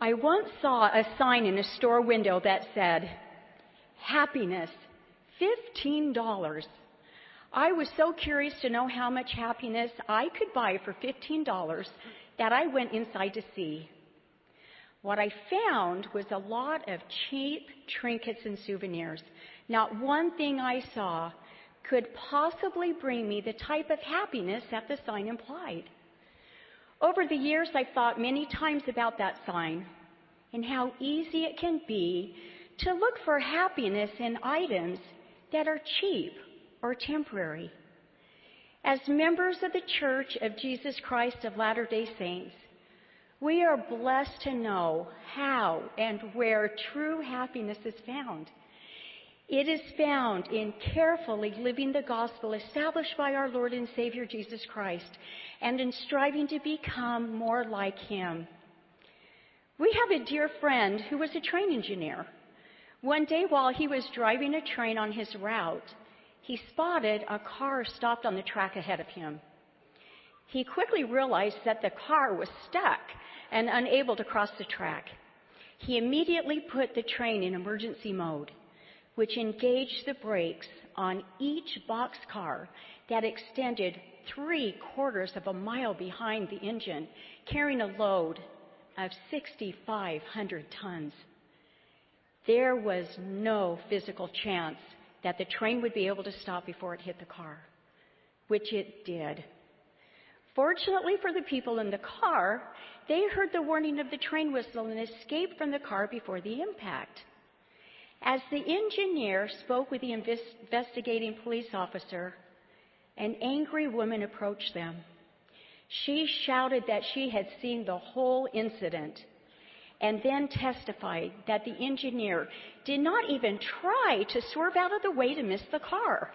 I once saw a sign in a store window that said, "Happiness, $15. I was so curious to know how much happiness I could buy for $15 that I went inside to see. What I found was a lot of cheap trinkets and souvenirs. Not one thing I saw could possibly bring me the type of happiness that the sign implied. Over the years, I've thought many times about that sign and how easy it can be to look for happiness in items that are cheap or temporary. As members of the Church of Jesus Christ of Latter-day Saints, we are blessed to know how and where true happiness is found. It is found in carefully living the gospel established by our Lord and Savior Jesus Christ and in striving to become more like Him. We have a dear friend who was a train engineer. One day while he was driving a train on his route, he spotted a car stopped on the track ahead of him. He quickly realized that the car was stuck and unable to cross the track. He immediately put the train in emergency mode, which engaged the brakes on each boxcar that extended 3/4 of a mile behind the engine, carrying a load of 6,500 tons. There was no physical chance that the train would be able to stop before it hit the car, which it did. Fortunately for the people in the car, they heard the warning of the train whistle and escaped from the car before the impact. As the engineer spoke with the investigating police officer, an angry woman approached them. She shouted that she had seen the whole incident and then testified that the engineer did not even try to swerve out of the way to miss the car.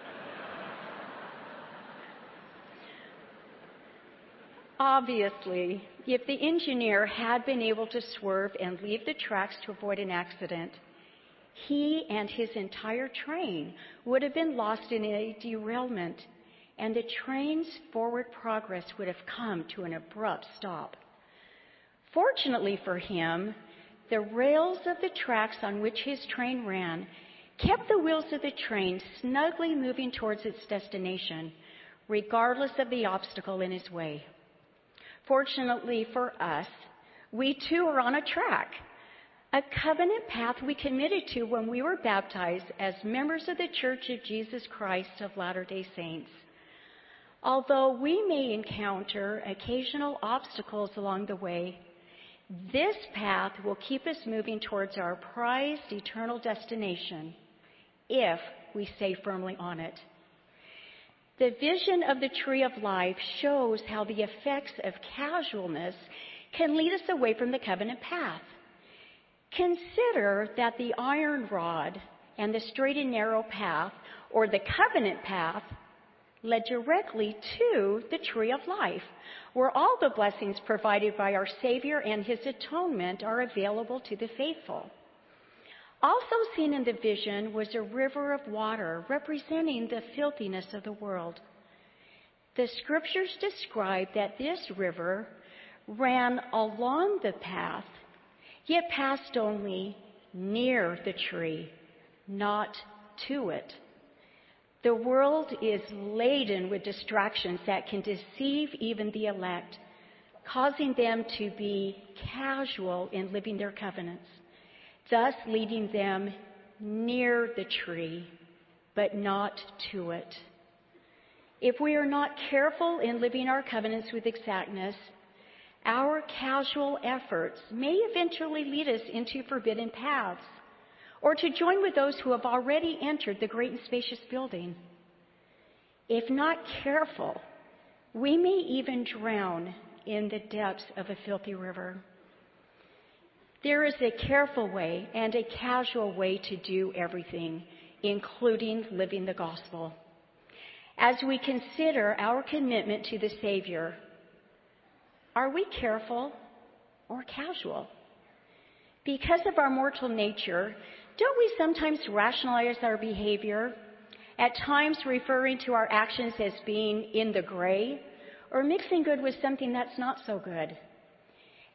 Obviously, if the engineer had been able to swerve and leave the tracks to avoid an accident, he and his entire train would have been lost in a derailment, and the train's forward progress would have come to an abrupt stop. Fortunately for him, the rails of the tracks on which his train ran kept the wheels of the train snugly moving towards its destination, regardless of the obstacle in his way. Fortunately for us, we too are on a track, a covenant path we committed to when we were baptized as members of the Church of Jesus Christ of Latter-day Saints. Although we may encounter occasional obstacles along the way, this path will keep us moving towards our prized eternal destination if we stay firmly on it. The vision of the tree of life shows how the effects of casualness can lead us away from the covenant path. Consider that the iron rod and the straight and narrow path, or the covenant path, led directly to the tree of life, where all the blessings provided by our Savior and His atonement are available to the faithful. Also seen in the vision was a river of water representing the filthiness of the world. The scriptures describe that this river ran along the path, yet passed only near the tree, not to it. The world is laden with distractions that can deceive even the elect, causing them to be casual in living their covenants, thus leading them near the tree, but not to it. If we are not careful in living our covenants with exactness, our casual efforts may eventually lead us into forbidden paths, or to join with those who have already entered the great and spacious building. If not careful, we may even drown in the depths of a filthy river. There is a careful way and a casual way to do everything, including living the gospel. As we consider our commitment to the Savior, are we careful or casual? Because of our mortal nature, don't we sometimes rationalize our behavior, at times referring to our actions as being in the gray or mixing good with something that's not so good?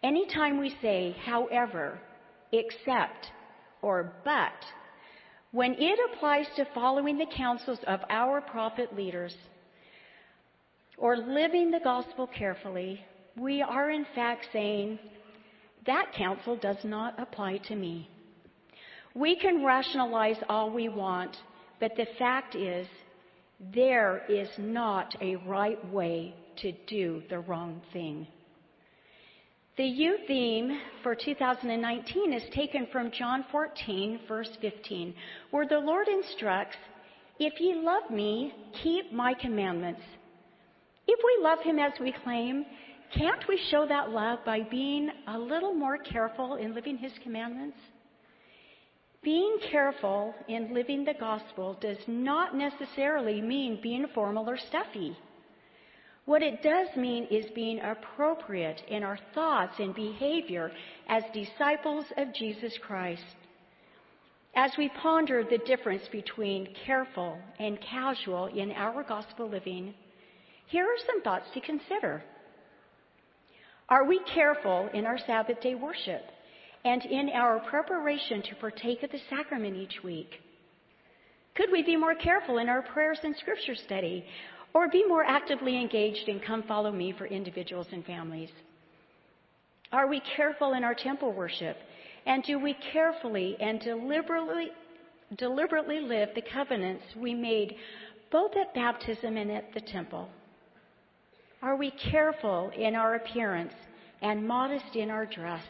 Anytime we say, however, except, or but, when it applies to following the counsels of our prophet leaders or living the gospel carefully, we are in fact saying, that counsel does not apply to me. We can rationalize all we want, but the fact is, there is not a right way to do the wrong thing. The youth theme for 2019 is taken from John 14, verse 15, where the Lord instructs, "If ye love me, keep my commandments." If we love him as we claim, can't we show that love by being a little more careful in living his commandments? Being careful in living the gospel does not necessarily mean being formal or stuffy. What it does mean is being appropriate in our thoughts and behavior as disciples of Jesus Christ. As we ponder the difference between careful and casual in our gospel living, here are some thoughts to consider. Are we careful in our Sabbath day worship and in our preparation to partake of the sacrament each week? Could we be more careful in our prayers and scripture study, or be more actively engaged in Come Follow Me for individuals and families? Are we careful in our temple worship, and do we carefully and deliberately live the covenants we made both at baptism and at the temple? Are we careful in our appearance and modest in our dress,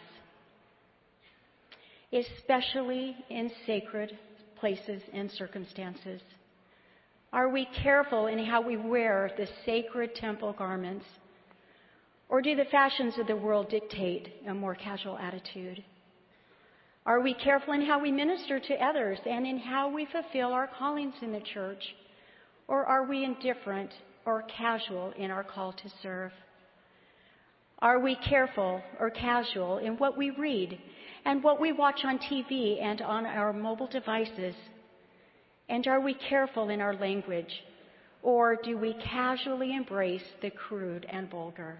especially in sacred places and circumstances? Are we careful in how we wear the sacred temple garments? Or do the fashions of the world dictate a more casual attitude? Are we careful in how we minister to others and in how we fulfill our callings in the church? Or are we indifferent or casual in our call to serve? Are we careful or casual in what we read and what we watch on TV and on our mobile devices? And are we careful in our language, or do we casually embrace the crude and vulgar?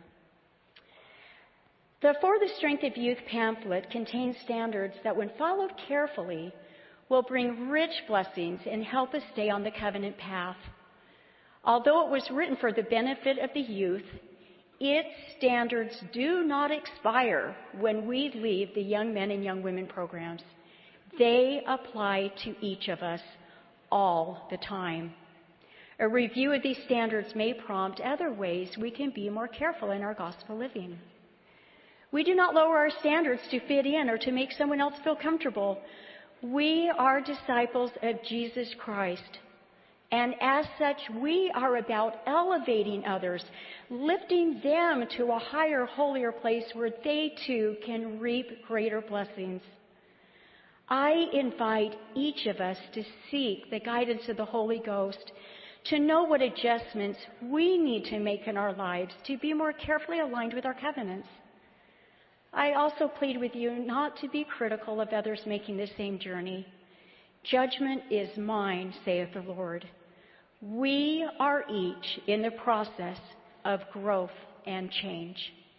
The For the Strength of Youth pamphlet contains standards that, when followed carefully, will bring rich blessings and help us stay on the covenant path. Although it was written for the benefit of the youth, its standards do not expire when we leave the young men and young women programs. They apply to each of us all the time. A review of these standards may prompt other ways we can be more careful in our gospel living. We do not lower our standards to fit in or to make someone else feel comfortable. We are disciples of Jesus Christ. And as such, we are about elevating others, lifting them to a higher, holier place where they too can reap greater blessings. I invite each of us to seek the guidance of the Holy Ghost, to know what adjustments we need to make in our lives to be more carefully aligned with our covenants. I also plead with you not to be critical of others making the same journey. Judgment is mine, saith the Lord. We are each in the process of growth and change.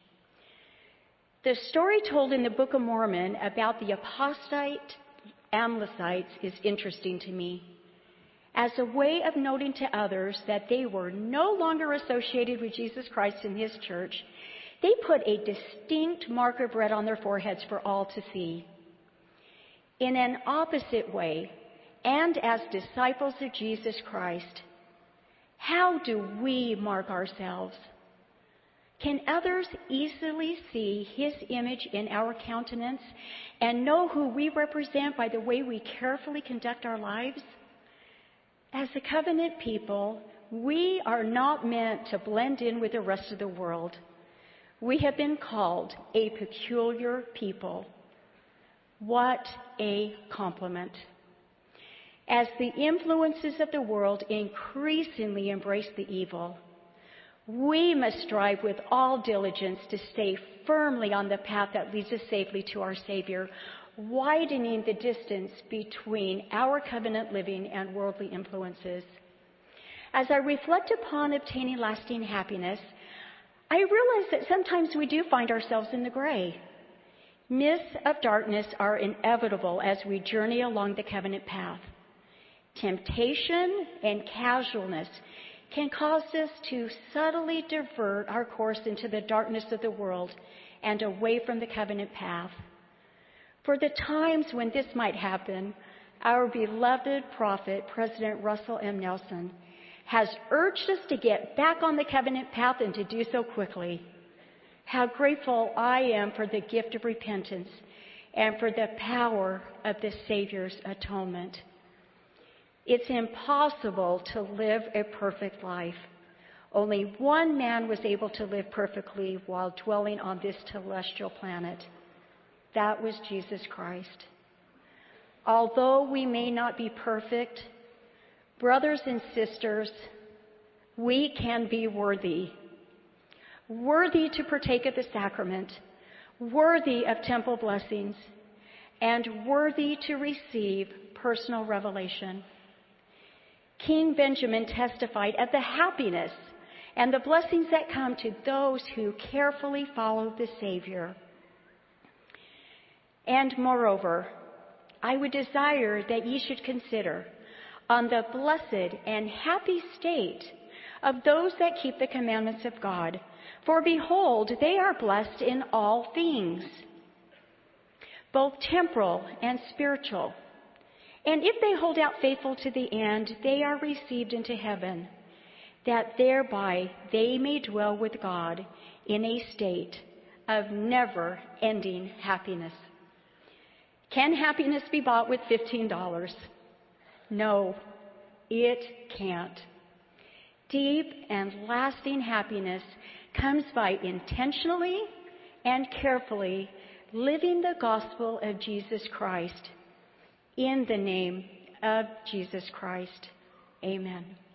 The story told in the Book of Mormon about the apostate Amlicites is interesting to me. As a way of noting to others that they were no longer associated with Jesus Christ and his church, they put a distinct mark of red on their foreheads for all to see. In an opposite way, and as disciples of Jesus Christ, how do we mark ourselves? Can others easily see his image in our countenance and know who we represent by the way we carefully conduct our lives? As a covenant people, we are not meant to blend in with the rest of the world. We have been called a peculiar people. What a compliment. As the influences of the world increasingly embrace the evil, we must strive with all diligence to stay firmly on the path that leads us safely to our Savior, widening the distance between our covenant living and worldly influences. As I reflect upon obtaining lasting happiness, I realize that sometimes we do find ourselves in the gray. Mists of darkness are inevitable as we journey along the covenant path. Temptation and casualness can cause us to subtly divert our course into the darkness of the world and away from the covenant path. For the times when this might happen, our beloved prophet, President Russell M. Nelson, has urged us to get back on the covenant path and to do so quickly. How grateful I am for the gift of repentance and for the power of the Savior's atonement. It's impossible to live a perfect life. Only one man was able to live perfectly while dwelling on this celestial planet. That was Jesus Christ. Although we may not be perfect, brothers and sisters, we can be worthy. Worthy to partake of the sacrament, worthy of temple blessings, and worthy to receive personal revelation. King Benjamin testified of the happiness and the blessings that come to those who carefully follow the Savior. And moreover, I would desire that ye should consider on the blessed and happy state of those that keep the commandments of God. For behold, they are blessed in all things, both temporal and spiritual. And if they hold out faithful to the end, they are received into heaven, that thereby they may dwell with God in a state of never-ending happiness. Can happiness be bought with $15? No, it can't. Deep and lasting happiness comes by intentionally and carefully living the gospel of Jesus Christ. In the name of Jesus Christ, amen.